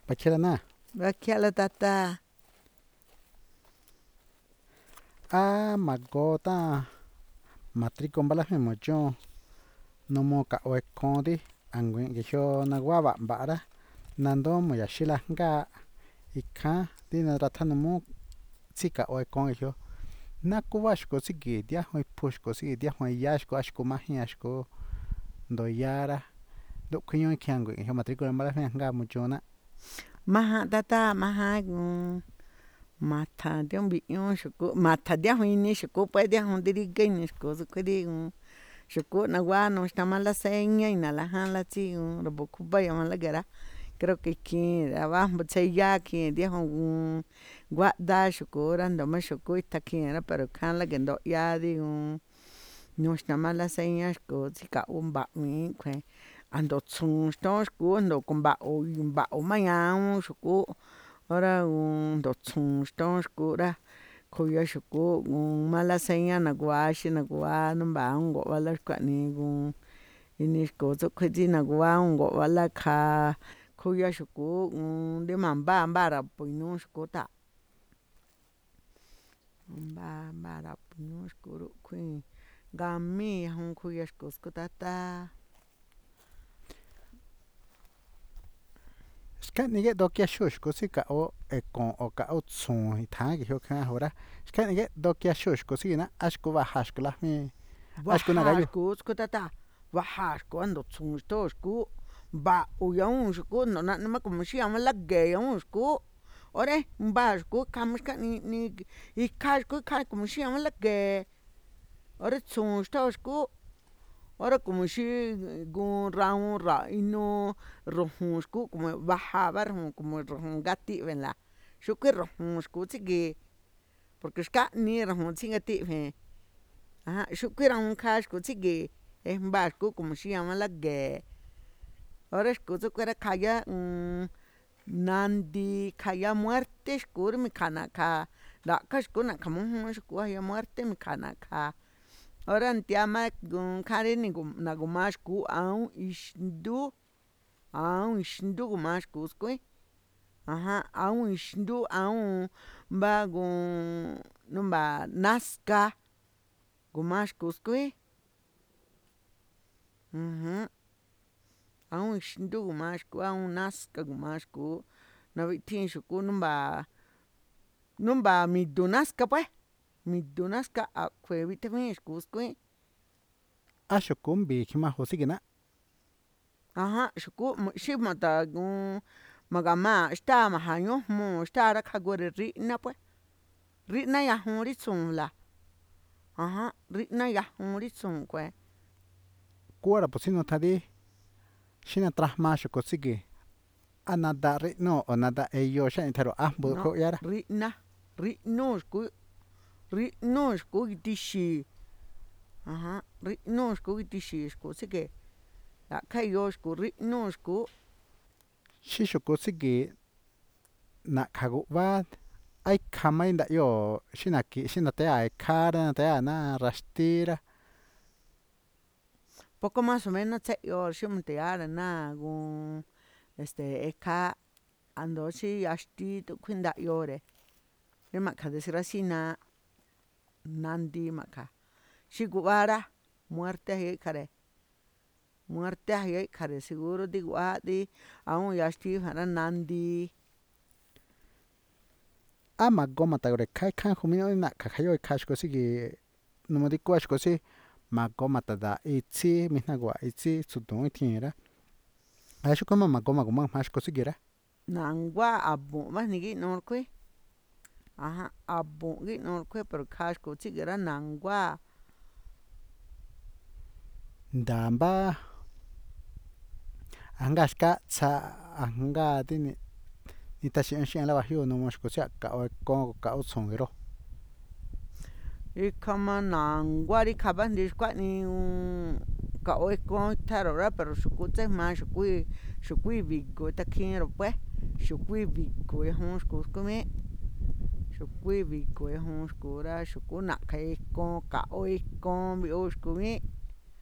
Bachilana. Bakiala tata. Magota matrico balajme mochon no mo ka o kondi angwen ge jo na guaba bara nando mo ya shila nga ika dina ratano mo tsika o kon jo na kuwashko sigi dia hoi pushko sigi dia hoi yashko ashko mahi ashko do yara do kunyo kyango jo matrico balajme nga mochona Maha tata maha mata de un biño shuku mata de huini shuku puede hundiri geni shuku zukuri shuku na guano está mala seña y na la han la ti roboku baya mala gara creo que aquí abajo se ya aquí de un guada shuku rando ma shuku está aquí era pero kan la gendo ya di no está mala seña shuku sika ba mi kwe ando tsun sto shuku ando con ba o mañana shuku ora do tsun ston skura koyo shuku mala seña na guashi na gua no ba ngo bala kwani gun ini ko zo kwiji na gua ngo bala kha koyo shuku de mamba mbara puinu shkuta mbara puinu shkuru kuin gami hun koyo skutata skani ge do kya shushko sika o kon o ka o tsun ita ge jo kan hora skani ge do kya shushko sina ashko ba hashko la mi ashko na gayo Wahashku skutata wahashku ando tsun sto shku ba uyan shku no na ma como si llama la gay un shku ore ba shku kamshka ni ikashku ka como si llama la gay ore tsun sto shku ora como si gun raun ra ino rojun shku como bajaba como rojun gati venla shku rojun shku tsigi porque shka ni rojun tsingati ve ajá shukira un kashku tsigi es mbashku como se llama la ge ora shku tsukura kaya nandi kaya muerte shkur mi kana ka la kashku na kamu shku ya muerte mi kana ka ora ntiama gun kare ni na gumashku au ishndu gumashku skui ajá au ishndu au bagun numba naska gumashku skui au ishndu gumashku au naska gumashku na bitin shuku numba midu naska pues midu naska akwe bite mishku skui asho kumbi kima ho sigina ajá shuku shimata gun magama shta majanyo mo shta ra kagore rina pues rina ya juri tsunla ajá rina ya juri tsun kue kuara posino tadi shina trasma shko sigi anada ri no onada eyo sha intero ambo no ko yara rina rino shku tishi ajá rino shku tishi shku sige la kayo shku rino shku shisho ko sigi na kago ba ai kama inda yo shina ki shina te ai kara te ana rastira poco más o menos se yo shumte ara na gun eka ando shi ashti tu kwinda yore de maka decir así na nandi maka shigubara muerte he kare muerte he kare seguro digo di aun yashti hara nandi ama goma ta gore kai kan humino na kakayo kashko sigi no mo diko ashko si ma goma ta da itsi mi na gwa itsi sudon tiera asho kama ma goma goma mashko sigira nangwa abu más ni gi norkwe ajá abu gi norkwe pero kashko tigera nangwa ndamba anga ska tsa anga dini itashi anshin la bahio no moshko sia ka o kon ka o songero y kama nangwa ri kaba ndi kwa ni ka o kon taro ra pero shukute ma shukui bigo ta kinro pues shukui bigo e hon shukumi shukui bigo e hon shukura shukuna kai kon ka o kon bi o shukumi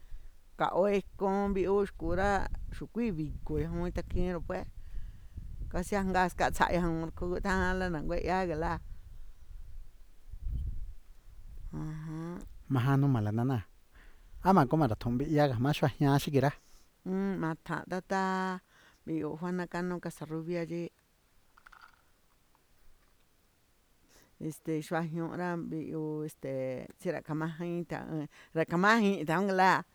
ka o kon bi o shukura shukui bigo e hon ta kinro pues Kasiangas ka tsayan ku ta la na ngwe ya gala Mahanu malanana ama ko mara thumbi yaga ma shwa hya shigira matha tata biu juana cano casarrubia ye shua jñura biu sira kamajita rakamajita ngala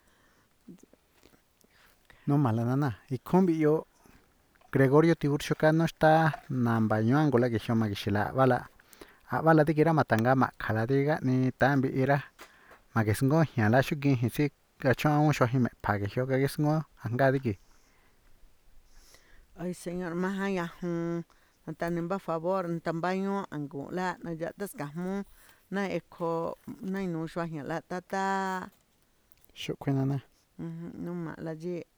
no malanana ikhumbi yo Gregorio Tiburcio Cano está nambañuan gola que shoma que shila bala tikira matanga makhala diga ni tambi ira magesngo hiala shukin hisi kachon shwa hime phage hyo kagesngo anga diki ay señor mahaya tanemba favor tambaño angula na ya taskamu na ekho na inu shwa hiala tata shukwenana no ma la ye